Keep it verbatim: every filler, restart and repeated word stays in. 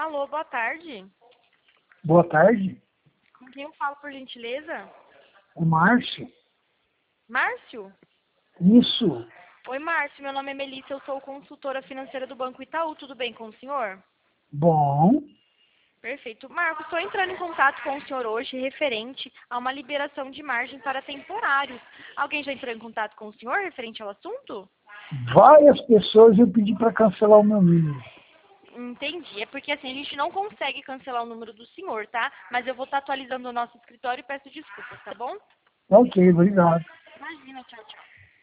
Alô, boa tarde. Boa tarde, Com quem eu falo, por gentileza? o Márcio. Márcio? Isso, Oi, Márcio. Meu nome é Melissa. Eu sou consultora financeira do Banco Itaú. Tudo bem com o senhor? bom. Perfeito. Marcos, estou entrando em contato com o senhor hoje referente a uma liberação de margem para temporários. Alguém já entrou em contato com o senhor referente ao assunto? Várias pessoas eu pedi para cancelar o meu número. Entendi. É porque assim, a gente não consegue cancelar o número do senhor, tá? Mas eu vou estar atualizando o nosso escritório e peço desculpas, tá bom? Ok, obrigado. Imagina, tchau, tchau.